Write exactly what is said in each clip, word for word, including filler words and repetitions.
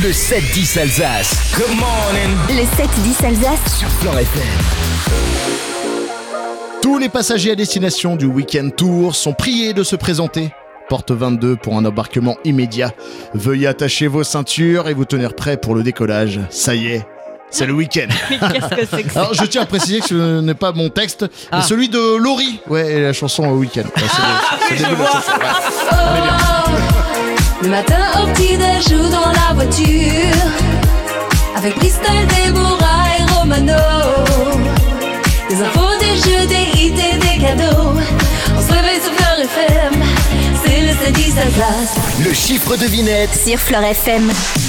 Le sept dix Alsace. Good morning. Le sept dix Alsace sur Flan F M. Tous les passagers à destination du Week-end Tour sont priés de se présenter. Porte vingt-deux pour un embarquement immédiat. Veuillez attacher vos ceintures et vous tenir prêts pour le décollage. Ça y est, c'est le week-end. Mais qu'est-ce que c'est que ça? Alors je tiens à préciser que ce n'est pas mon texte, Ah. mais celui de Laurie. Ouais, et la chanson au week-end. Ouais, c'est Ah, le- c'est le début de la chanson. Ouais. On est bien. Le matin au petit-déj ou dans la voiture, avec Bristol, Déborah et Romano. Des infos, des jeux, des hits et des cadeaux. On se réveille sur Flan F M, c'est le sept dix Alsace. Le chiffre devinette. sur Flan F M.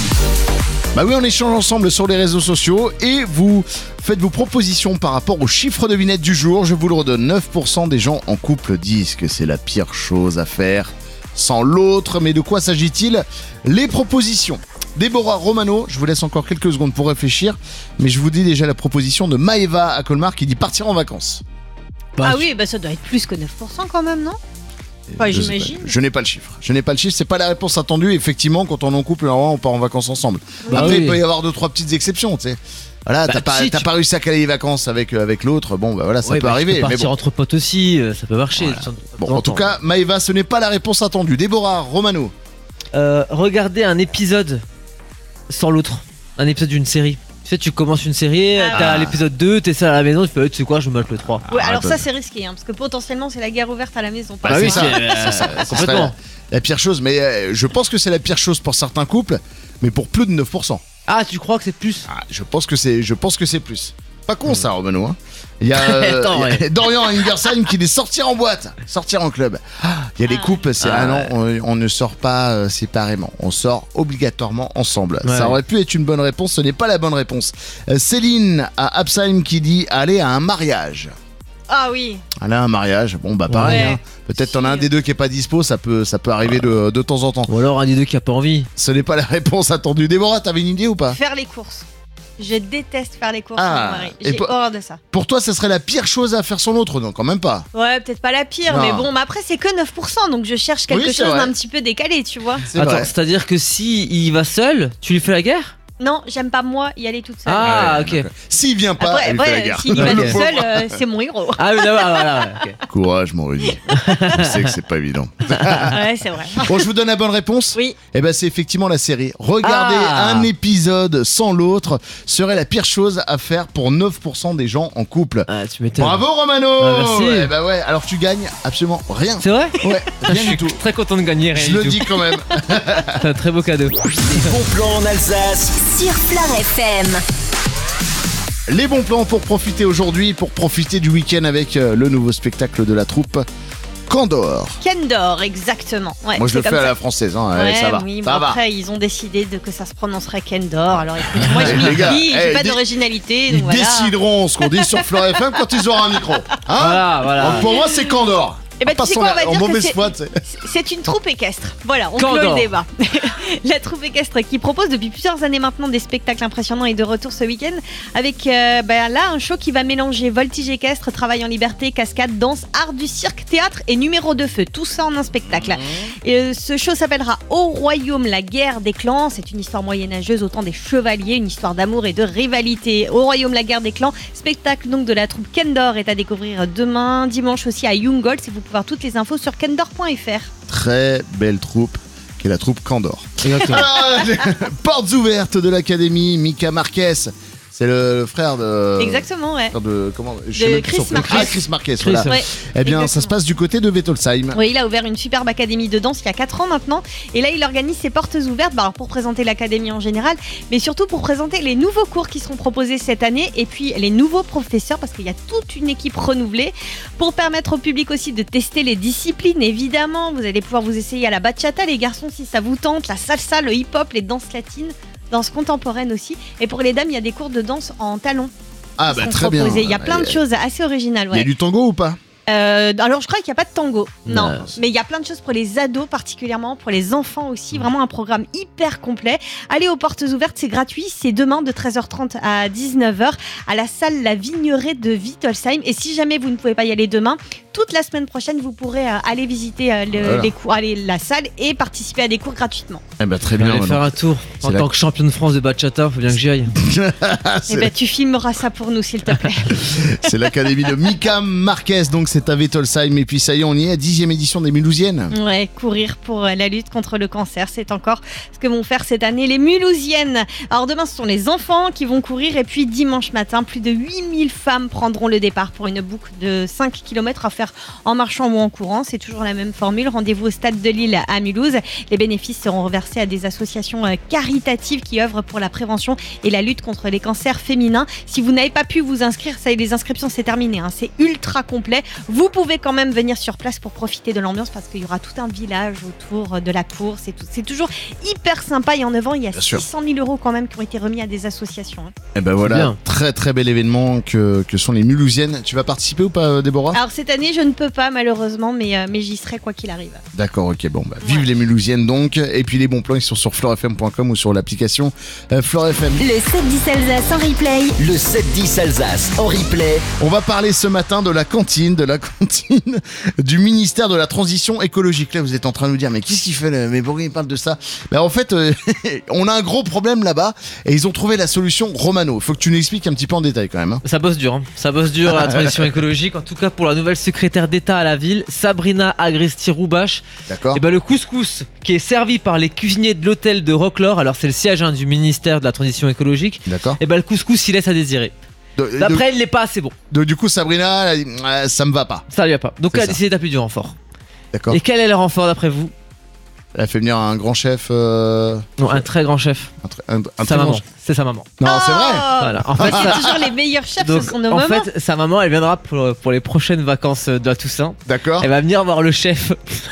Bah oui, on échange ensemble sur les réseaux sociaux et vous faites vos propositions par rapport au chiffre devinette du jour. Je vous le redonne, neuf pour cent des gens en couple disent que c'est la pire chose à faire sans l'autre. Mais de quoi s'agit-il? Les propositions. Déborah, Romano, je vous laisse encore quelques secondes pour réfléchir, mais je vous dis déjà la proposition de Maëva à Colmar qui dit partir en vacances. Ah oui, bah ça doit être plus que neuf pour cent quand même, non? Enfin, Je sais j'imagine. pas. Je n'ai pas le chiffre. Je n'ai pas le chiffre. C'est pas la réponse attendue. Effectivement, quand on est en couple, normalement, on part en vacances ensemble. Bah Après, oui. il peut y avoir deux trois petites exceptions, tu sais. Voilà, Bah, t'as pas, si, t'as tu- pas réussi à caler les vacances avec euh, avec l'autre. Bon, bah voilà, ça Ouais, peut bah, tu arriver. peux Mais partir bon. entre potes aussi, euh, ça peut marcher. Voilà. de temps- de Bon, temps en tout temps. cas, Maëva, ce n'est pas la réponse attendue. Déborah, Romano. Euh, regardez un épisode sans l'autre. Un épisode d'une série. Tu sais, tu commences une série, Ah. t'as l'épisode deux, t'es seul à la maison, tu fais, tu sais quoi, je me mate le trois. Ouais, Ah, alors bah, ça c'est risqué, hein, parce que potentiellement c'est la guerre ouverte à la maison. Bah Pas oui, ça. c'est- euh, Ça serait complètement. La pire chose, mais euh, je pense que c'est la pire chose pour certains couples, mais pour plus de neuf pour cent. Ah, tu crois que c'est plus? Ah, je pense que c'est, je pense que c'est plus. Pas con ça, Romano. Hein. Il y a, euh, Attends, il y a ouais. Dorian Ingersheim qui dit sortir en boîte, sortir en club. Ah, il y a des Ah. couples, c'est Ah, ah, non, ouais. on, on ne sort pas euh, séparément, on sort obligatoirement ensemble. Ouais. Ça aurait pu être une bonne réponse, ce n'est pas la bonne réponse. Euh, Céline à Absheim qui dit aller à un mariage. Ah oui. Aller à un mariage, bon bah pareil. Ouais. hein. Peut-être t'en as un Si. des deux qui est pas dispo, ça peut, ça peut arriver de, de temps en temps. Ou alors un des deux qui a pas envie. Ce n'est pas la réponse attendue. Déborah, t'avais une idée ou pas? Faire les courses. Je déteste faire les courses Ah, avec mon mari. et J'ai pas- horreur de ça. Pour toi, ça serait la pire chose à faire sans l'autre? Non, quand même pas. Ouais, peut-être pas la pire, Non. mais bon, mais après c'est que neuf pour cent, donc je cherche quelque Oui, c'est chose vrai. d'un petit peu décalé, tu vois. C'est Attends, vrai. c'est-à-dire que si il va seul, tu lui fais la guerre? Non, j'aime pas moi y aller toute seule. Ah, Ouais, ok. donc, S'il vient pas, Après, elle lui fait la après guerre. s'il y va Ok. tout seul, euh, c'est mon héros. Ah oui, d'accord, voilà, ouais, ok. Courage, mon Rudy. Je sais que c'est pas évident. Ouais, c'est vrai. Bon, je vous donne la bonne réponse. Oui. Eh ben, c'est effectivement la série. Regarder Ah. un épisode sans l'autre serait la pire chose à faire pour neuf pour cent des gens en couple. Ah, tu m'étonnes. Bravo, Romano. Ah, merci. Eh ben ouais. Alors tu gagnes absolument rien. C'est vrai? Ouais, Je rien suis du tout. très content de gagner, rien Je du le tout. dis quand même. C'est un très beau cadeau. Les bons plans en Alsace. Sur Flan F M. Les bons plans pour profiter aujourd'hui, pour profiter du week-end avec euh, le nouveau spectacle de la troupe Candor. Kendor, exactement. Ouais, Moi, je c'est le fais comme à ça. la française. Hein. Allez, Ouais, ça va. oui, ça bon, va. après, ils ont décidé de que ça se prononcerait Kendor. Alors écoute, moi je Les m'y gars, plie, eh, j'ai pas dé- d'originalité. Ils Donc voilà. décideront ce qu'on dit sur Flan F M quand ils auront un micro. Hein Voilà, voilà. Donc pour moi, c'est Candor. Eh ben, tu sais Passons quoi, on va en dire que mauvaise c'est- foi, tu sais. C'est une troupe équestre. Voilà, on Candor. clôt le débat. La troupe équestre qui propose depuis plusieurs années maintenant des spectacles impressionnants est de retour ce week-end avec euh, ben là un show qui va mélanger voltige équestre, travail en liberté, cascade, danse, art du cirque, théâtre et numéro de feu. Tout ça en un spectacle. Et, euh, ce show s'appellera Au Royaume, la guerre des clans. C'est une histoire moyenâgeuse au temps des chevaliers, une histoire d'amour et de rivalité. Au Royaume, la guerre des clans. Spectacle donc de la troupe Kendor est à découvrir demain, dimanche aussi à Youngolds. Et vous pouvez voir toutes les infos sur kendor point f r. Très belle troupe, qui est la troupe Candor. Exactement. Ah, portes ouvertes de l'académie, Mika Marquez. C'est le, le frère de. Exactement, ouais. frère de comment je De sais même plus Chris son prénom. Marquez. Ah, Chris Marquez, Chris, voilà. Ouais, Eh bien, ça se exactement. passe du côté de Wettolsheim. Oui, il a ouvert une superbe académie de danse il y a quatre ans maintenant. Et là, il organise ses portes ouvertes bah, alors pour présenter l'académie en général, mais surtout pour présenter les nouveaux cours qui seront proposés cette année et puis les nouveaux professeurs parce qu'il y a toute une équipe renouvelée pour permettre au public aussi de tester les disciplines. Évidemment, vous allez pouvoir vous essayer à la bachata, les garçons, si ça vous tente, la salsa, le hip-hop, les danses latines. Danse contemporaine aussi. Et pour les dames, il y a des cours de danse en talons. Ah, qui bah sont très bien. proposés. Il y a plein de choses assez originales. Il y a Ouais. du tango ou pas? Euh, alors je crois qu'il n'y a pas de tango, non, Non. mais il y a plein de choses pour les ados particulièrement, pour les enfants aussi, vraiment un programme hyper complet. Allez aux portes ouvertes, c'est gratuit, c'est demain de treize heures trente à dix-neuf heures à la salle La Vigneraie de Wittelsheim. Et si jamais vous ne pouvez pas y aller demain, toute la semaine prochaine vous pourrez euh, aller visiter euh, le, Voilà. les cours, aller la salle et participer à des cours gratuitement. Eh ben, très Je vais bien. aller Manon. faire un tour. En la- tant que champion de France de bachata, faut bien que j'y aille. C'est Et ben tu filmeras ça pour nous s'il te plaît. c'est l'académie de Mika Marquez, donc c'est à Wittelsheim. Et puis ça y est, on y est, dixième édition des Mulhousiennes. Ouais, courir pour euh, la lutte contre le cancer, c'est encore ce que vont faire cette année les Mulhousiennes. Alors demain, ce sont les enfants qui vont courir et puis dimanche matin, plus de huit mille femmes prendront le départ pour une boucle de cinq kilomètres à faire en marchant ou en courant. C'est toujours la même formule. Rendez-vous au stade de Lille à Mulhouse. Les bénéfices seront reversés à des associations euh, caritatives qui œuvrent pour la prévention et la lutte contre les cancers féminins. Si vous n'avez pas pu vous inscrire, ça y est, les inscriptions c'est terminé, hein. C'est ultra complet. Vous pouvez quand même venir sur place pour profiter de l'ambiance parce qu'il y aura tout un village autour de la course et tout. C'est toujours hyper sympa et en neuf ans il y a Bien sûr. six cent mille euros quand même qui ont été remis à des associations, hein. Et ben voilà, Bien. très très bel événement que, que sont les Mulhousiennes. Tu vas participer ou pas, Déborah? Alors cette année je ne peux pas malheureusement mais, euh, mais j'y serai quoi qu'il arrive. D'accord, ok, bon, bah, vive Ouais. les Mulhousiennes donc. Et puis les bons plans, ils sont sur fleur f m point com ou sur l'application euh, Fleur F M. Le sept dix Alsace en replay. Le sept dix Alsace en replay. On va parler ce matin de la cantine, de la cantine du ministère de la Transition écologique. Là, vous êtes en train de nous dire, mais qu'est-ce qu'il fait là? Mais pourquoi il parle de ça? Ben, en fait, euh, on a un gros problème là-bas et ils ont trouvé la solution Romano. Faut que tu nous expliques un petit peu en détail quand même. Hein. Ça bosse dur, hein. Ça bosse dur la transition écologique. En tout cas pour la nouvelle secrétaire d'État à la ville, Sabrina Agresti-Roubache. D'accord? Et ben le couscous qui est servi par les cuisiniers de l'hôtel de Rocklore, alors c'est le siège hein, du ministère de la Transition écologique. D'accord. Et ben le couscous il laisse à désirer. De- de- D'après elle, il n'est pas assez bon. de- du coup, Sabrina, elle a dit, Ah, ça me va pas. Ça lui a pas. Donc C'est elle a ça. décidé d'appuyer du renfort. D'accord? Et quel est le renfort d'après vous? Elle a fait venir un grand chef. euh, Non, un très grand chef. un, tr- un- un Sa très maman. grand chef. C'est sa maman. Non, c'est vrai. Oh Voilà. En fait, Mais ça- c'est toujours les meilleurs chefs, donc, ce sont nos en mamans. fait, sa maman, elle viendra pour, pour les prochaines vacances de la Toussaint. D'accord? Elle va venir voir le chef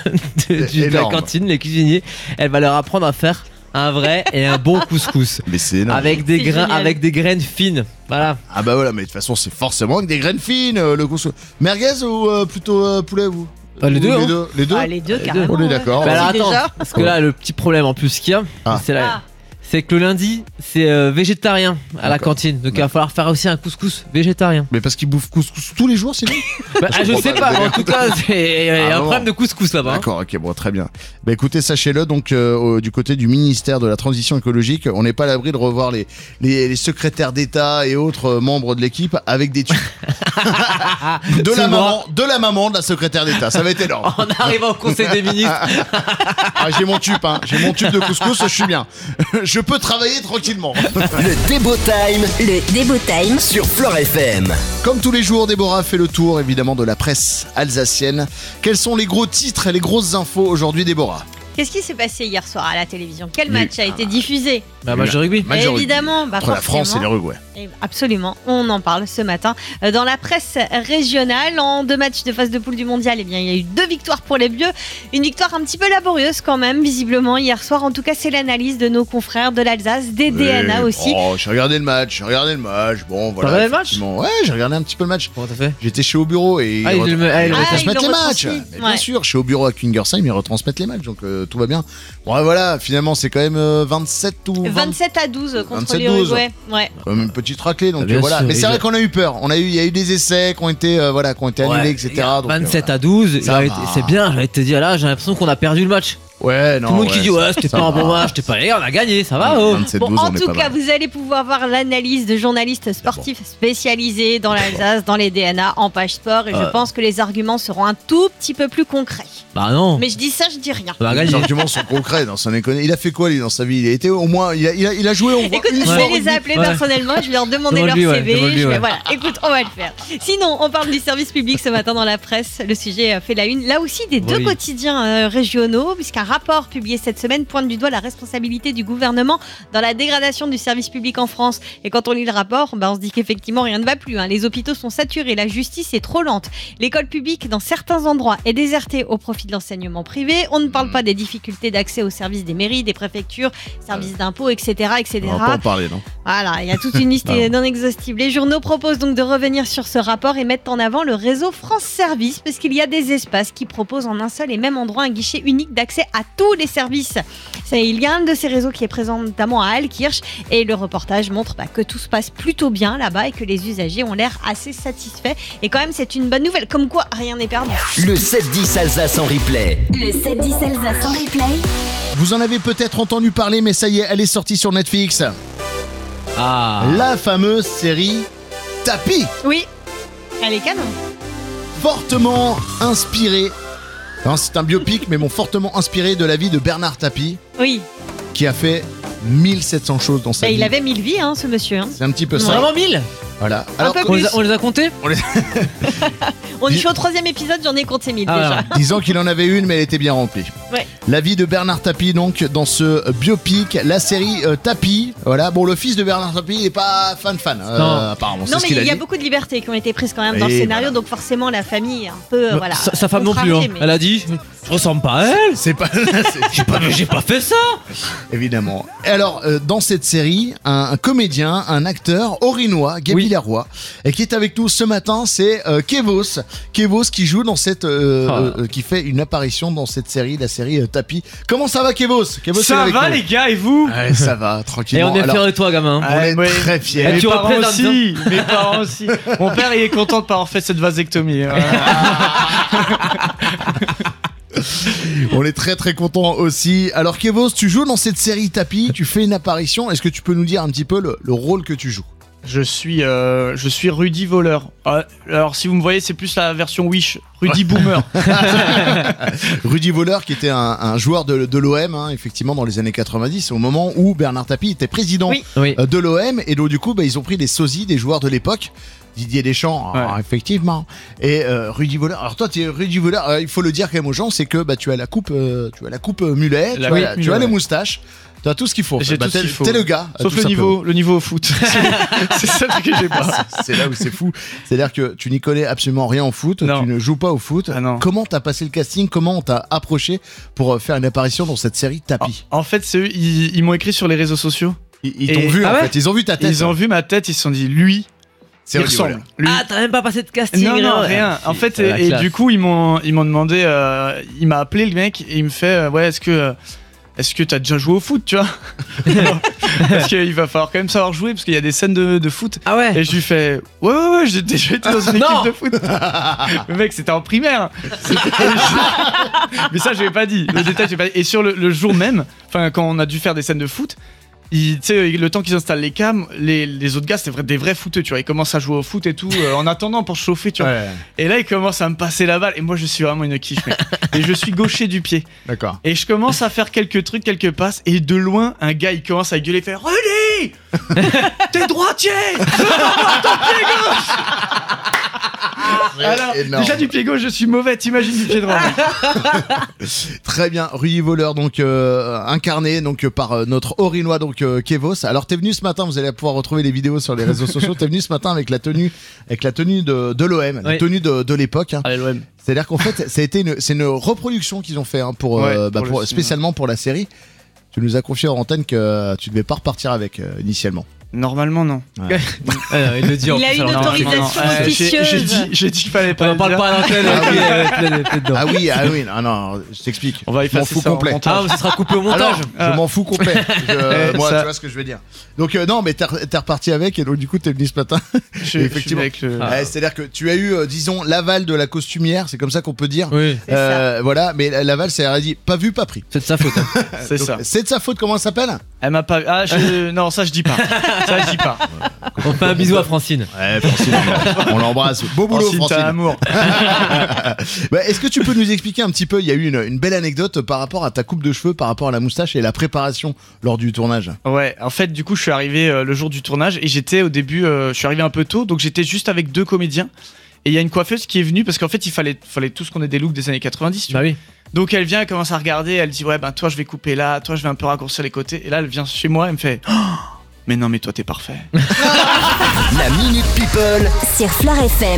de, du- de la Énorme. cantine, les cuisiniers. Elle va leur apprendre à faire un vrai et un bon couscous. Mais c'est énorme. Avec des C'est grains, génial. avec des graines fines. Voilà. Ah bah voilà, mais de toute façon, c'est forcément avec des graines fines, euh, le couscous. Merguez ou euh, plutôt euh, poulet, vous? Bah, les Ou deux, Les hein. deux, les deux Ah, les deux, Les carrément. deux. On est ouais. d'accord. Bah alors Si, attends, déjà. parce que là, le petit problème en plus qu'il y a, Ah. c'est la- Ah. c'est que le lundi, c'est euh, végétarien à la D'accord. cantine. Donc il va falloir faire aussi un couscous végétarien. Mais parce qu'ils bouffent couscous tous les jours, sinon? Bah, Je je comprends sais pas pas, le mais en délire. tout cas, c'est- il y a Ah, un bon. problème de couscous là-bas. hein. D'accord, ok, bon, très bien. Bah écoutez, sachez-le, donc euh, au- du côté du ministère de la Transition écologique, on n'est pas à l'abri de revoir les, les, les secrétaires d'État et autres euh, membres de l'équipe avec des tubes. de, C'est la moi. maman, de la maman de la secrétaire d'État, ça va être énorme. En arrivant au conseil des ministres, Ah, j'ai mon tube, hein. J'ai mon tube de couscous, je suis bien. Je peux travailler tranquillement. Le Débo Time Le Débo Time. sur Fleur F M. Comme tous les jours, Déborah fait le tour évidemment de la presse alsacienne. Quels sont les gros titres et les grosses infos aujourd'hui, Déborah? Qu'est-ce qui s'est passé hier soir à la télévision? Quel Mais- match a été diffusé? bah, match de rugby. Match de rugby. Évidemment, bah Entre la France et forcément. l'Uruguay. Et absolument, on en parle ce matin Euh, dans la presse régionale. En deux matchs de phase de poule du mondial, eh bien, il y a eu deux victoires pour les Bleus. Une victoire un petit peu laborieuse quand même, visiblement, hier soir. En tout cas, c'est l'analyse de nos confrères de l'Alsace, des D N A Oui. aussi. Oh, j'ai regardé le match, j'ai regardé le match. Bon, voilà. regardé le match effectivement. Ouais, j'ai regardé un petit peu le match. Comment t'as fait? J'étais chez au bureau et Ah, ils, ils ret- le- ah, ils ils le- retransmettent Ah, ils les le matchs. retransmis. Mais bien Ouais. sûr, chez au bureau à Kingersheim, ils retransmettent les matchs, donc euh, tout va bien. Bon, voilà, finalement, c'est quand même euh, vingt-sept ou vingt. vingt-sept à douze contre vingt-sept les douze. Uruguay. Ouais. Quand même une petite raclée, donc Ah, bien euh, voilà. sûr, Mais ils c'est vrai ont- qu'on a eu peur. On a eu, il y a eu des essais qui ont été, euh, voilà, qui ont été annulés, Ouais, et cetera. les gars, donc, euh, vingt-sept voilà. à douze, Ça j'avais- va. c'est bien, j'allais te dire là, j'ai l'impression qu'on a perdu le match. Ouais, non. Tout le monde ouais, qui dit ouais, c'était ça pas un va. bon match, c'était pas les gars, on a gagné, ça va oh. vingt-sept Bon, douze, en on est tout pas cas, mal. vous allez pouvoir voir l'analyse de journalistes sportifs spécialisés dans l'Alsace, dans les D N A, en page sport. Et je Euh. pense que les arguments seront un tout petit peu plus concrets. Bah non, Mais je dis ça, je dis rien. on a Les gagné. arguments sont concrets dans son économie. Il a fait quoi lui dans sa vie? Il a été au moins, il a, il a, il a joué au moins Écoute, une je fois vais au les rugby. appeler Ouais. personnellement, je vais leur demander leur Demande-lui, ouais, C V. demande-lui, je vais- ouais. Voilà, écoute, on va le faire. Sinon, on parle du service public ce matin dans la presse. Le sujet euh, fait la une. Là aussi, des deux Oui. quotidiens euh, régionaux, puisqu'un rapport publié cette semaine pointe du doigt la responsabilité du gouvernement dans la dégradation du service public en France. Et quand on lit le rapport, bah on se dit qu'effectivement rien ne va plus. Hein. Les hôpitaux sont saturés, la justice est trop lente. L'école publique, dans certains endroits, est désertée au profit de l'enseignement privé. On ne parle pas des difficultés d'accès aux services des mairies, des préfectures, services d'impôts, et cetera, et cetera. On va pas en parler, non? Voilà, il y a toute une liste non exhaustive. Les journaux proposent donc de revenir sur ce rapport et mettent en avant le réseau France Service, parce qu'il y a des espaces qui proposent en un seul et même endroit un guichet unique d'accès à tous les services. C'est, il y a un de ces réseaux qui est présent notamment à Altkirch, et le reportage montre bah, que tout se passe plutôt bien là-bas et que les usagers ont l'air assez satisfaits. Et quand même, c'est une bonne nouvelle, comme quoi rien n'est perdu. Le sept dix Alsace en replay. Le sept dix Alsace en replay. Vous en avez peut-être entendu parler, mais ça y est, elle est sortie sur Netflix. Ah. La fameuse série Tapi, Oui, elle est canon. fortement inspirée. Alors, c'est un biopic, mais bon, fortement inspiré de la vie de Bernard Tapie, Oui, qui a fait mille sept cents choses dans sa bah, vie. il avait mille vies, hein, ce monsieur. Hein. C'est un petit peu C'est ça. vraiment mille. Voilà. Un peu On les, plus. a, on les a comptés. On est au troisième épisode, j'en ai compté mille Ah, déjà. ouais. Disons qu'il en avait une, mais elle était bien remplie. Ouais. La vie de Bernard Tapie, donc, dans ce biopic, la série euh, Tapie. Voilà. Bon, le fils de Bernard Tapie n'est pas fan-fan, euh, Non. apparemment. C'est Non, ce mais qu'il il y a dit. beaucoup de libertés qui ont été prises quand même dans Et le scénario, voilà. donc forcément la famille est un peu euh, voilà. Sa, sa femme non plus. Hein. contrariée, mais- Elle a dit je ressemble pas à elle. C'est pas. c'est- J'ai pas, j'ai pas fait ça. Évidemment. Et alors, euh, dans cette série, un, un comédien, un acteur orinois, Gaby Oui. Leroy, et qui est avec nous ce matin, c'est euh, Kevos. Kevos qui joue dans cette, euh, Ah. euh, qui fait une apparition dans cette série, la série euh, Tapi. Comment ça va, Kevos? Kevos est Ça avec va nous. les gars et vous? Ouais, ça va, Et tranquillement. on est Alors, fiers de toi, gamin. on est ouais. très fiers. Et Mes tu parents représentes aussi, mes parents aussi. Mon père il est content de pas avoir fait cette vasectomie. Voilà. On est très très content aussi. Alors Kevos, tu joues dans cette série Tapi, tu fais une apparition. Est-ce que tu peux nous dire un petit peu le, le rôle que tu joues? Je suis, euh, je suis Rudy Voleur. Euh, alors si vous me voyez, c'est plus la version Wish, Rudy Boomer. Rudy Voleur, qui était un, un joueur de, de l'O M, hein, effectivement, dans les années quatre-vingt-dix, au moment où Bernard Tapie était président Oui. Oui. euh, de l'O M. Et donc, du coup, bah, ils ont pris des sosies des joueurs de l'époque. Didier Deschamps, ah, Ouais. effectivement. Et euh, Rudy Voleur. Alors toi, tu es Rudy Voleur. euh, il faut le dire quand même aux gens, c'est que bah, tu as la coupe, euh, tu as la coupe euh, mulet, La tu, as, coupe la- tu mulet, as les ouais. moustaches. Tu as tout ce qu'il faut. J'ai Bah, tout ce t'es- qu'il faut. T'es le gars. euh, Sauf tout le simplement. niveau, le niveau au foot. C'est ça que j'ai pas. C'est là où c'est fou. C'est-à-dire que tu n'y connais absolument rien au foot, Non. tu ne joues pas au foot. Ah non. Comment t'as passé le casting? Comment on t'a approché pour euh, faire une apparition dans cette série Tapi? En fait, c'est eux, ils, ils m'ont écrit sur les réseaux sociaux. Ils, ils Et- t'ont vu Ah en ouais fait, ils ont vu ta tête. Ils ont vu ma tête, ils se sont dit lui, C'est il Rudy ressemble. Voleur. Lui. Ah, t'as même pas passé de casting. Non, non, là. rien. En fait, C'est la et, et classe. du coup, ils m'ont, ils m'ont demandé, euh, il m'a appelé le mec et il me fait, euh, ouais, est-ce que, euh, est-ce que t'as déjà joué au foot, tu vois? Parce qu'il va falloir quand même savoir jouer parce qu'il y a des scènes de, de foot. Ah ouais. Et je lui fais, ouais, ouais, ouais, j'ai déjà été dans une Non. équipe de foot. Le mec, c'était en primaire. C'était- Mais ça, je l'ai pas dit. Le détail, je l'ai pas dit. Et sur le, le jour même, enfin, quand on a dû faire des scènes de foot, il- tu sais, le temps qu'ils installent les cams, les, les autres gars, c'était vrai- des vrais footeux, tu vois. Ils commencent à jouer au foot et tout, euh, en attendant pour se chauffer, tu vois. Ouais, Et là, ils commencent à me passer la balle. Et moi, je suis vraiment une quiche, mec. Et je suis gaucher du pied. d'accord. Et je commence à faire quelques trucs, quelques passes. Et de loin, un gars, il commence à gueuler, faire Rudy, t'es droitier, donne-moi ton pied gauche. Alors, énorme. déjà du pied gauche, je suis mauvais. T'imagines du pied droit. Très bien, Rudy Voleur, donc euh, incarné donc euh, par euh, notre Orinois, donc euh, Kevos. Alors t'es venu ce matin, vous allez pouvoir retrouver les vidéos sur les réseaux sociaux. T'es venu ce matin avec la tenue, avec la tenue de, de l'O M, la Oui. tenue de, de l'époque. hein. Allez, l'O M. C'est-à-dire qu'en fait, ça a été une, c'est une reproduction qu'ils ont fait hein, pour, euh, Ouais, bah, pour le pour- film, spécialement pour la série. Tu nous as confié en antenne que euh, tu devais pas repartir avec euh, initialement. Normalement, non. Ah, non, il le dit en Il a plus, une alors. autorisation Non, non, non. Euh, j'ai- officieuse. J'ai dit, j'ai dit qu'il fallait pas. On le parle dire. pas à l'antenne. Ah oui. avec les- avec les- les pieds dedans. Ah oui, ah oui, non, non, je t'explique. On va Je m'en effacer fous ça en complet. montage. Ah, mais ça sera coupé au montage. Alors, Ah. je m'en fous complet. Je- Eh, moi, ça- tu vois ce que je veux dire. Donc euh, non, mais t'es t'es reparti avec et donc du coup t'es venu ce matin. Je suis- je suis effectivement. avec le- Ah. Ouais, c'est-à-dire que tu as eu, euh, disons, l'aval de la costumière, c'est comme ça qu'on peut dire. Oui, C'est Euh, voilà, mais l'aval, c'est elle a dit pas vu, pas pris. c'est de sa faute. hein. C'est Donc, ça. C'est de sa faute. Comment elle s'appelle? Elle m'a pas. Ah, je... non, ça je dis pas. Ça je dis pas. On fait un bisou à Francine. Ouais, Francine, on l'embrasse. Beau boulot, Francine, Francine. t'as amour. Bah, est-ce que tu peux nous expliquer un petit peu? Il y a eu une, une belle anecdote par rapport à ta coupe de cheveux, par rapport à la moustache et la préparation lors du tournage. Ouais, en fait, du coup, je suis arrivé euh, le jour du tournage et j'étais au début, euh, je suis arrivé un peu tôt, donc j'étais juste avec deux comédiens. Et il y a une coiffeuse qui est venue parce qu'en fait, il fallait, fallait tous qu'on ait des looks des années quatre-vingt-dix. Tu Bah vois. oui. Donc elle vient, elle commence à regarder, elle dit ouais ben toi je vais couper là, toi je vais un peu raccourcir les côtés. Et là elle vient chez moi, elle me fait oh, mais non mais toi t'es parfait. La Minute People. Sur Flirt F M.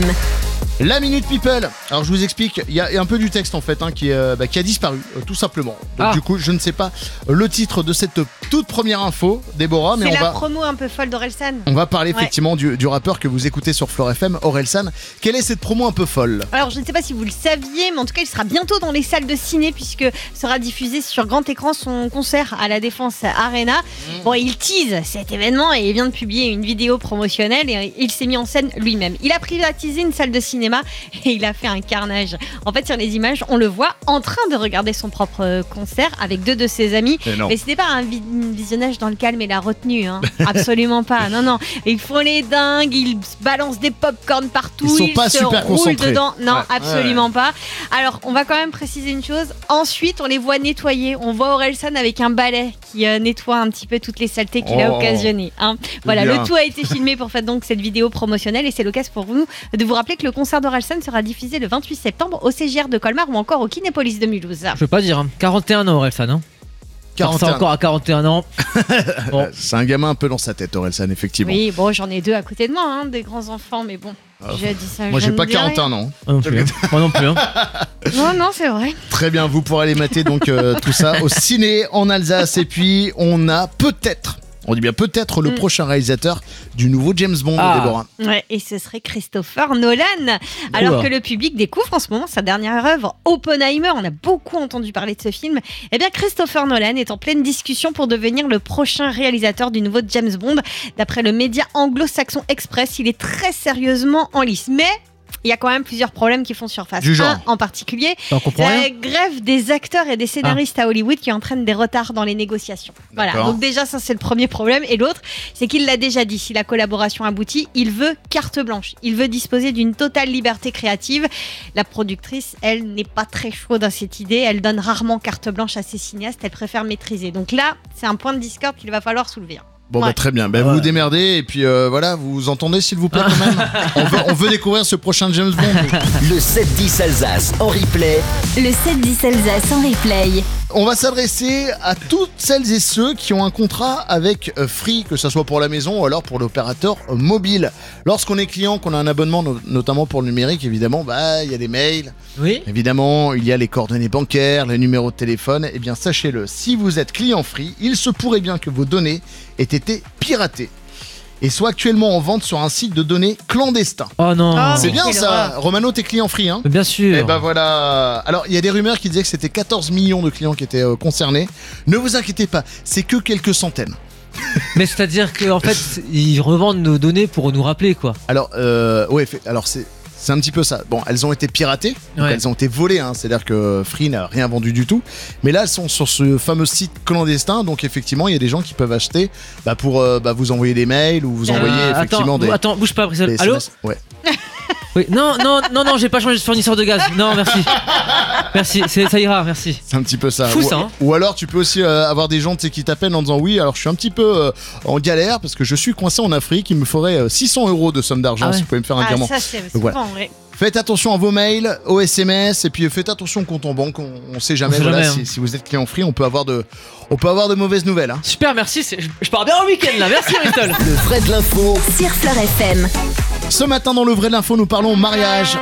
La Minute People. Alors je vous explique, il y, a- il y a un peu du texte en fait hein, qui, euh, bah, qui a disparu, euh, tout simplement. Donc Ah. du coup, je ne sais pas le titre de cette toute première info, Déborah, mais C'est on la va... promo un peu folle d'Orelsan. On va parler Ouais. effectivement du, du rappeur que vous écoutez sur Flirt F M, Orelsan. Quelle est cette promo un peu folle? Alors, je ne sais pas si vous le saviez, mais en tout cas, il sera bientôt dans les salles de ciné puisque sera diffusé sur grand écran son concert à la Défense Arena. Bon, il tease cet événement et il vient de publier une vidéo promotionnelle et il s'est mis en scène lui-même. Il a privatisé une salle de cinéma et il a fait un carnage. En fait, sur les images, on le voit en train de regarder son propre euh, concert avec deux de ses amis. Mais non. Mais c'était pas un vi- visionnage dans le calme et la retenue, hein. Absolument pas. Non, non. Ils font les dingues, ils balancent des pop-corn partout, Ils sont pas se super roulent concentrés. dedans. Non, Ouais. absolument pas. Alors, on va quand même préciser une chose. Ensuite, on les voit nettoyer. On voit Orelsan avec un balai qui euh, nettoie un petit peu toutes les saletés qu'il a Oh. occasionnées. hein. Voilà, bien. le tout a été filmé pour faire donc cette vidéo promotionnelle et c'est l'occasion pour vous de vous rappeler que le concert d'Orelsan sera diffusé le vingt-huit septembre au C G R de Colmar ou encore au Kinépolis de Mulhouse. Je veux pas dire, hein. quarante et un ans, Orelsan. Hein. quarante et Ça un. encore à quarante et un ans. Bon. Euh, C'est un gamin un peu dans sa tête, Orelsan, effectivement. Oui, bon, j'en ai deux à côté de moi, hein, des grands enfants, mais bon, je dis ça. Ah, Moi je j'ai ne pas dis quarante et un rien. ans. Moi non plus. hein. Moi non plus. hein. Non, non, c'est vrai. Très bien, vous pourrez aller mater donc euh, tout ça au ciné en Alsace. Et puis on a peut-être, on dit bien peut-être le Mm. prochain réalisateur du nouveau James Bond, Ah. Déborah. Ouais, et ce serait Christopher Nolan. Alors Oula. que le public découvre en ce moment sa dernière œuvre, Oppenheimer. On a beaucoup entendu parler de ce film. Eh bien, Christopher Nolan est en pleine discussion pour devenir le prochain réalisateur du nouveau James Bond. D'après le média anglo-saxon Express, il est très sérieusement en lice. Mais il y a quand même plusieurs problèmes qui font surface. Du genre. Un en particulier, T'en comprends la rien grève des acteurs et des scénaristes à Hollywood qui entraîne des retards dans les négociations. Voilà, D'accord. donc déjà ça c'est le premier problème. Et l'autre, c'est qu'il l'a déjà dit, si la collaboration aboutit, il veut carte blanche. Il veut disposer d'une totale liberté créative. La productrice, elle, n'est pas très chaude à cette idée. Elle donne rarement carte blanche à ses cinéastes. Elle préfère maîtriser. Donc là, c'est un point de discorde qu'il va falloir soulever. Bon Ouais. bah très bien, bah, vous Ouais. vous démerdez et puis euh, voilà, vous vous entendez s'il vous plaît quand même. on, veut, on veut découvrir ce prochain James Bond. Le sept dix Alsace en replay. Le sept dix Alsace en replay. On va s'adresser à toutes celles et ceux qui ont un contrat avec euh, Free, que ce soit pour la maison ou alors pour l'opérateur euh, mobile. Lorsqu'on est client, qu'on a un abonnement, no- notamment pour le numérique, évidemment, bah il y a des mails, Oui. évidemment, il y a les coordonnées bancaires, les numéros de téléphone. Eh bien, sachez-le, si vous êtes client Free, il se pourrait bien que vos données aient été piratées et soient actuellement en vente sur un site de données clandestin. Oh non. Ah, C'est mais bien quelle ça, horreur. Romano, t'es client Free, hein? Bien sûr. Et ben voilà. Alors, il y a des rumeurs qui disaient que c'était quatorze millions de clients qui étaient euh, concernés. Ne vous inquiétez pas, c'est que quelques centaines. Mais c'est-à-dire qu'en fait, ils revendent nos données pour nous rappeler, quoi. Alors, euh, ouais, fait- alors c'est. C'est un petit peu ça. Bon, elles ont été piratées, donc Ouais. elles ont été volées, hein. C'est-à-dire que Free n'a rien vendu du tout. Mais là, elles sont sur ce fameux site clandestin, donc effectivement, il y a des gens qui peuvent acheter bah, pour euh, bah, vous envoyer des mails ou vous Euh, envoyer effectivement attends, des, attends, bouge pas, Brissel. des Allô. S M S. Ouais. Oui. Non, non, non, non, j'ai pas changé de fournisseur de gaz. Non, merci. Merci. C'est- Ça ira, merci. C'est un petit peu ça. Fou, ou, ça, hein. ou alors tu peux aussi euh, avoir des gens tu sais, qui t'appellent en disant oui, alors je suis un petit peu euh, en galère parce que je suis coincé en Afrique, il me faudrait euh, six cents euros de somme d'argent Ah ouais. si vous pouvez me faire un Ah, virement. ça c'est Donc, voilà. souvent, ouais. Faites attention à vos mails, aux S M S et puis faites attention au compte en banque. On, on sait jamais, On sait voilà, jamais, si, hein. si vous êtes client Free, on peut avoir de, on peut avoir de mauvaises nouvelles. Hein. Super, merci. c'est- Je, je pars bien au week-end là. Merci, Bristol. Le vrai de l'info. Sur Flirt F M. Ce matin dans le vrai de l'info, nous parlons mariage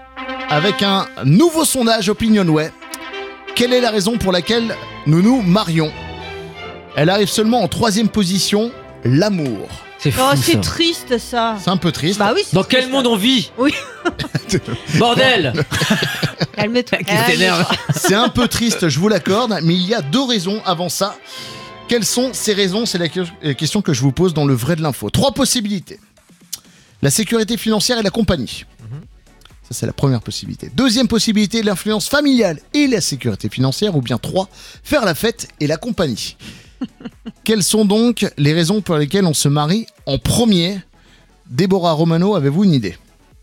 avec un nouveau sondage Opinionway. Quelle est la raison pour laquelle nous nous marions? Elle arrive seulement en troisième position, l'amour. C'est fou. Oh, c'est ça. triste ça. C'est un peu triste. Bah oui, c'est Dans quel triste. monde on vit? Oui. Bordel. Calme-toi. Qui t'énerve. C'est un peu triste, je vous l'accorde, mais il y a deux raisons avant ça. Quelles sont ces raisons? C'est la que- la question que je vous pose dans le vrai de l'info. Trois possibilités. La sécurité financière et la compagnie. Ça, c'est la première possibilité. Deuxième possibilité, l'influence familiale et la sécurité financière. Ou bien trois, faire la fête et la compagnie. Quelles sont donc les raisons pour lesquelles on se marie en premier? Déborah Romano, avez-vous une idée?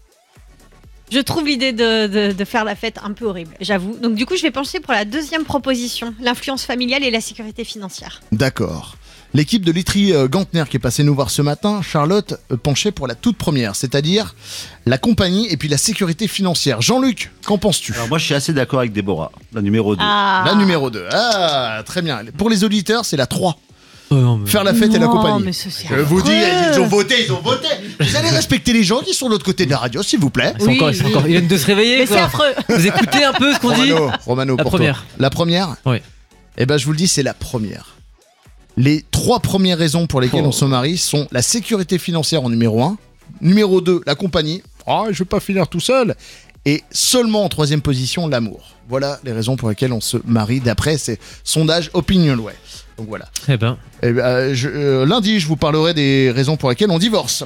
Je trouve l'idée de, de- de faire la fête un peu horrible, j'avoue. Donc du coup, je vais pencher pour la deuxième proposition, l'influence familiale et la sécurité financière. D'accord. L'équipe de Litry euh, Gantner qui est passée nous voir ce matin, Charlotte euh, penchait pour la toute première, c'est-à-dire la compagnie et puis la sécurité financière. Jean-Luc, qu'en penses-tu? Alors moi je suis assez d'accord avec Déborah, la numéro deux. Ah. La numéro deux. Ah, très bien. Pour les auditeurs, c'est la trois. Oh, non, mais... Faire la fête et la Non, compagnie. mais ça, c'est Je vous dis, affreux. ils ont voté, ils ont voté. Vous allez respecter les gens qui sont de l'autre côté de la radio, s'il vous plaît. Ils sont Oui, encore, ils sont oui. encore- ils viennent de se réveiller. Mais quoi. c'est affreux. Vous écoutez un peu ce qu'on dit? Romano, Romano, La pour toi. première. La première Oui. Eh ben, je vous le dis, c'est la première. Les trois premières raisons pour lesquelles Oh. on se marie sont la sécurité financière en numéro un, numéro deux, la compagnie. Oh, je vais pas finir tout seul. Et seulement en troisième position, l'amour. Voilà les raisons pour lesquelles on se marie d'après ces sondages Opinionway. Donc voilà. Eh ben. Eh ben, euh, je- euh, lundi, je vous parlerai des raisons pour lesquelles on divorce.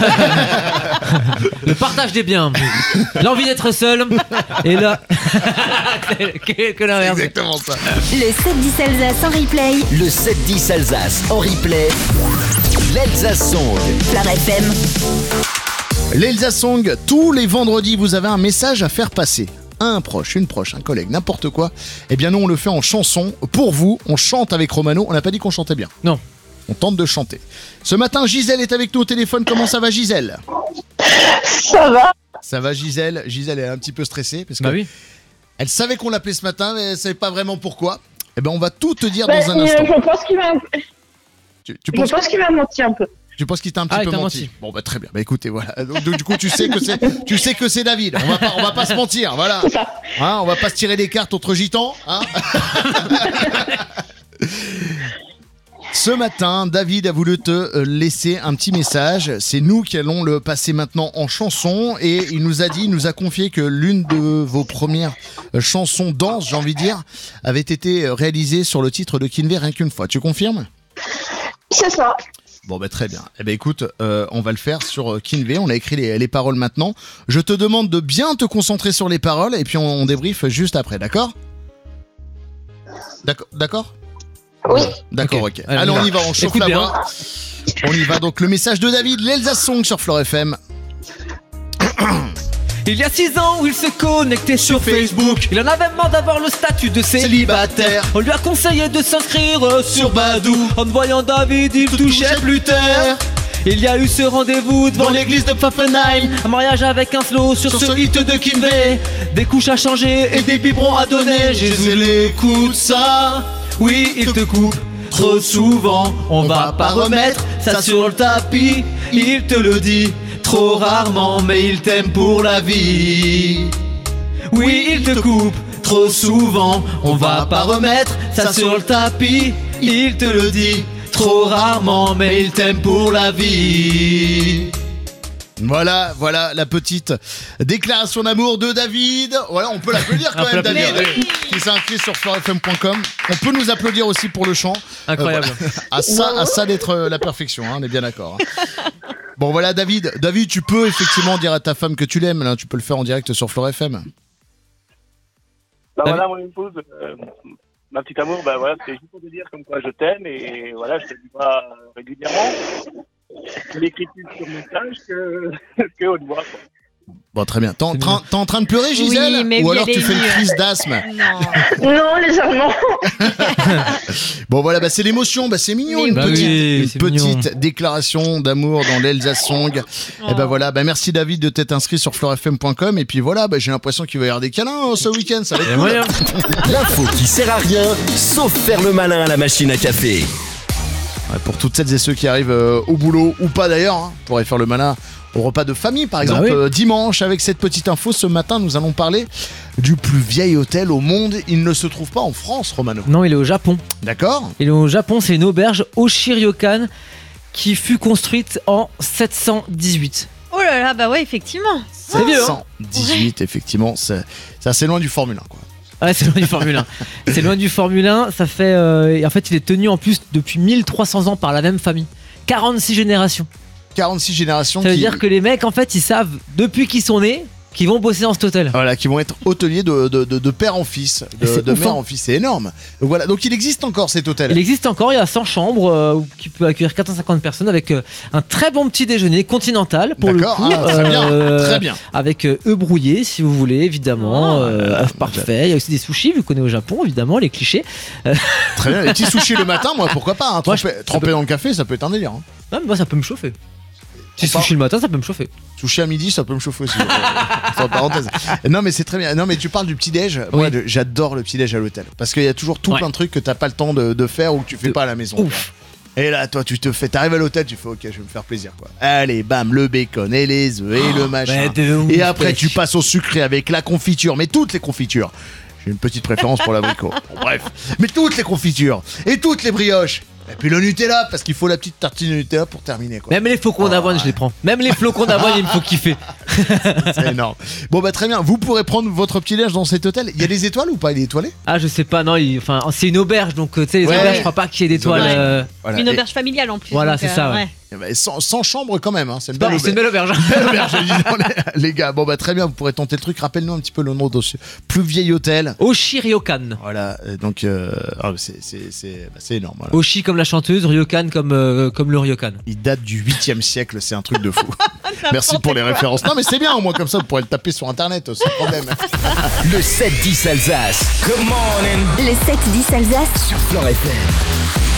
Le partage des biens, l'envie d'être seul, et là. que, que l'inverse. Exactement ça. Le sept dix Alsace en replay. Le sept dix Alsace en replay. L'Alsace Song. Flar F M. L'Elsa Song, tous les vendredis, vous avez un message à faire passer. Un proche, une proche, un collègue, n'importe quoi. Eh bien, nous, on le fait en chanson. Pour vous, on chante avec Romano. On n'a pas dit qu'on chantait bien. Non. On tente de chanter. Ce matin, Gisèle est avec nous au téléphone. Comment ça va, Gisèle? Ça va? Ça va, Gisèle. Gisèle est un petit peu stressée parce Bah que oui. elle savait qu'on l'appelait ce matin, mais elle savait pas vraiment pourquoi. Eh bien, on va tout te dire Bah, dans un euh, instant. je pense qu'il m'a, Tu, tu je penses, pense qu'il m'a menti un peu. tu penses qu'il t'a un petit Ah, il peu t'a menti. menti. Bon, bah très bien. Bah écoutez, voilà. Donc, du coup, tu sais que c'est, tu sais que c'est David. On va pas, on va pas se mentir, voilà. C'est ça. Hein, on va pas se tirer des cartes entre gitans. Hein. Ce matin, David a voulu te euh, laisser un petit message. C'est nous qui allons le passer maintenant en chanson. Et il nous a dit, il nous a confié que l'une de vos premières euh, chansons danse, j'ai envie de dire, avait été euh, réalisée sur le titre de Kinvey rien qu'une fois. Tu confirmes? C'est ça. Bon, bah très bien. Eh ben écoute, euh, on va le faire sur euh, Kinvey. On a écrit les, les paroles maintenant. Je te demande de bien te concentrer sur les paroles et puis on, on débriefe juste après, d'accord? D'accord, d'accord? Oui. D'accord, Ok. ok. Allez, Allez, on on y y va, on chauffe Écoute la bien. voix. On y va, donc le message de David, l'Elsa Song sur Flar F M. Il y a six ans où il se connectait sur Facebook. Il en avait marre d'avoir le statut de célibataire. On lui a conseillé de s'inscrire euh, sur Badoo. En voyant David, il touchait plus terre. Il y a eu ce rendez-vous devant l'église de Pfaffenheim. Un mariage avec un slow sur, Sur ce ce hit de Kinvey. Des couches à changer et des biberons à donner. Jésus l'écoute ça. Oui, il te coupe trop souvent. On va pas remettre ça sur le tapis. Il te le dit trop rarement, mais il t'aime pour la vie. Oui, il te coupe trop souvent. On va pas remettre ça sur le tapis. Il te le dit trop rarement, mais il t'aime pour la vie. Voilà, voilà la petite déclaration d'amour de David. Voilà, on peut l'applaudir quand On peut même, David, l'applaudir, oui. Qui s'est inscrit sur flar f m point com. On peut nous applaudir aussi pour le chant. Incroyable. Euh, voilà. À ça, à ça d'être euh, la perfection, hein, on est bien d'accord. hein. Bon, voilà, David. David, tu peux effectivement dire à ta femme que tu l'aimes. Là, tu peux le faire en direct sur Flar F M. Bah Ah voilà, mon épouse, euh, ma petite amour, bah voilà, c'est juste pour te dire comme quoi je t'aime et voilà, je te le dis pas régulièrement. Je l'écris plus sur message que, que au doigt, quoi. Bon, très bien. T'es en, C'est train- t'es en train de pleurer, Gisèle? Oui, mais Ou oui, alors elle tu est fais une émue. crise d'asthme? Non. Non, légèrement. Bon, voilà, bah, c'est l'émotion, bah, c'est mignon. Mais Une Bah petite, oui, une c'est petite mignon. déclaration d'amour dans l'Elsa Song. Et bah voilà, bah, merci David de t'être inscrit sur flar f m point com. Et puis voilà, bah, j'ai l'impression qu'il va y avoir des câlins euh, ce week-end. Ça va Il y être a cool. moyen. L'info qui sert à rien, sauf faire le malin à la machine à café. Ouais, pour toutes celles et ceux qui arrivent euh, au boulot ou pas d'ailleurs, hein, pour aller faire le malin au repas de famille par exemple, Bah oui. euh, dimanche. Avec cette petite info, ce matin, nous allons parler du plus vieil hôtel au monde. Il ne se trouve pas en France, Romano. Non, il est au Japon. D'accord? Il est au Japon, c'est une auberge Oshiryokan qui fut construite en sept cent dix-huit. Oh là là, bah ouais, effectivement. C'est vieux, hein. cent dix-huit, effectivement, c'est c'est assez loin du Formule un, quoi. Ouais, c'est loin du Formule un. C'est loin du Formule un. Ça fait. euh, et en fait, il est tenu en plus depuis mille trois cents ans par la même famille. quarante-six générations. quarante-six générations Ça veut qui... dire que les mecs, en fait, ils savent depuis qu'ils sont nés qui vont bosser dans cet hôtel. Voilà, qui vont être hôteliers de, de, de, de père en fils, de, C'est de ouf, mère hein. en fils. C'est énorme. Donc voilà, donc il existe encore cet hôtel. Il existe encore, il y a cent chambres euh, qui peut accueillir quatre cent cinquante personnes avec euh, un très bon petit déjeuner continental pour le D'accord, coup. ah, très bien, très bien. Avec euh, œufs brouillés si vous voulez, évidemment. Oh, euh, là, œufs parfaits. Il y a aussi des sushis, vous connaissez au Japon, évidemment, les clichés. Euh, Très bien, les petits sushis le matin, moi pourquoi pas, hein, Moi, tremper, je- tremper dans le café, ça peut être un délire. Hein. non, mais moi, ça peut me chauffer. Si On part- sushi le matin, ça peut me chauffer. Sushi à midi, ça peut me chauffer aussi. euh, Entre parenthèses. Non mais c'est très bien. Non mais tu parles du petit déj. Moi Oui. j'adore le petit déj à l'hôtel parce qu'il y a toujours tout Ouais. plein de trucs que t'as pas le temps de, de faire ou que tu fais De pas à la maison. ouf. Et là toi tu te fais, t'arrives à l'hôtel, tu fais ok je vais me faire plaisir quoi. Allez bam le bacon et les œufs et le machin. mais de ouf, Et après mec. tu passes au sucré avec la confiture, mais toutes les confitures. J'ai une petite préférence pour l'abricot. Bon, bref, mais toutes les confitures et toutes les brioches. Et puis le Nutella parce qu'il faut la petite tartine de Nutella pour terminer quoi. Même les flocons d'avoine, je les prends. Même les flocons d'avoine, il me faut kiffer. C'est énorme. Bon bah très bien, vous pourrez prendre votre petit déj dans cet hôtel. Il y a des étoiles ou pas? Il est étoilé? Ah, je sais pas, non, il- enfin, c'est une auberge, donc euh, tu sais, les Ouais. auberges, je crois pas qu'il y ait d'étoiles. auberges. euh, Voilà. Une Et- auberge familiale en plus. Voilà, donc, c'est ça, ouais. et bah, sans, sans chambre quand même, hein. C'est une bah, belle c'est une auberge. belle auberge. Belle auberge, dis donc, les, les gars. Bon bah très bien, vous pourrez tenter le truc. Rappelle-nous un petit peu le nom de ce plus vieil hôtel. Oshi Ryokan. Voilà, euh, donc euh, ah, c'est c'est- c'est- bah, c'est énorme. Voilà. Oshi comme la chanteuse, Ryokan comme, euh, comme le Ryokan. Il date du huitième siècle, c'est un truc de fou. Merci pour les références. Non mais c'est bien, au moins comme ça vous pourrez le taper sur internet, sans problème. Le sept dix Alsace. Come on in. Le sept dix Alsace. Sur Flan F M.